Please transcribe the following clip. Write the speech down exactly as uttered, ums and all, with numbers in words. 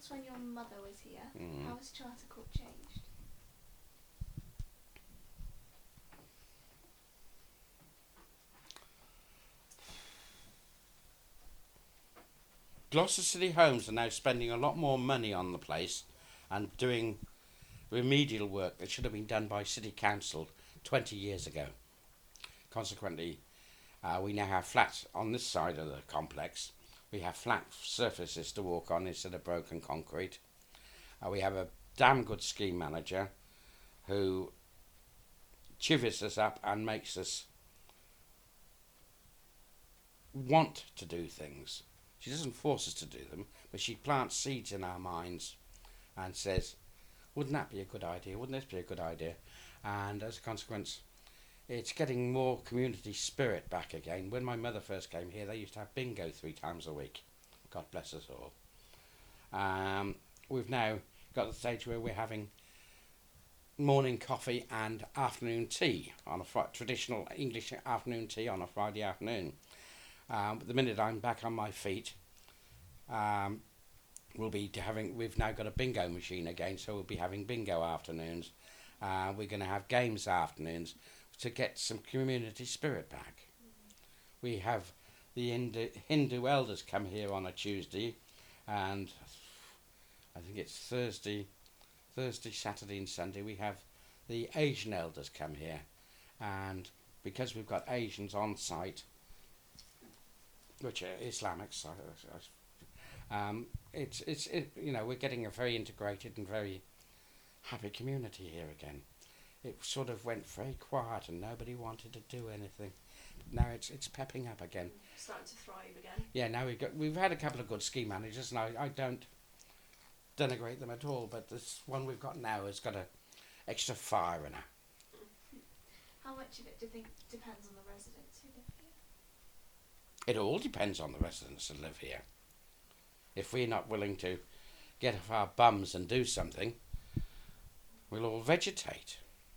thoughts when your mother was here? Mm. How has Charter Court changed? Gloucester City Homes are now spending a lot more money on the place and doing remedial work that should have been done by City Council twenty years ago. Consequently, uh, we now have flats on this side of the complex. We have flat surfaces to walk on instead of broken concrete. Uh, we have a damn good scheme manager who chivies us up and makes us want to do things. She doesn't force us to do them, but she plants seeds in our minds and says, wouldn't that be a good idea? Wouldn't this be a good idea? And as a consequence, it's getting more community spirit back again. When my mother first came here, they used to have bingo three times a week. God bless us all. Um, we've now got to the stage where we're having morning coffee and afternoon tea on a fr- traditional English afternoon tea on a Friday afternoon. Um, the minute I'm back on my feet, um, we'll be having. We've now got a bingo machine again, so we'll be having bingo afternoons. Uh, we're going to have games afternoons to get some community spirit back. We have the Hindu, Hindu elders come here on a Tuesday, and I think it's Thursday, Thursday, Saturday, and Sunday. We have the Asian elders come here, and because we've got Asians on site, which are Islamic, so, um, it's it's it, you know, we're getting a very integrated and very happy community here again. It sort of went very quiet and nobody wanted to do anything. But now it's it's pepping up again. Starting to thrive again. Yeah, now we've got we've had a couple of good scheme managers, and I, I don't denigrate them at all. But this one we've got now has got a extra fire in her. How much of it do you think depends on the residents who live here? It all depends on the residents that live here. If we're not willing to get off our bums and do something, we'll all vegetate.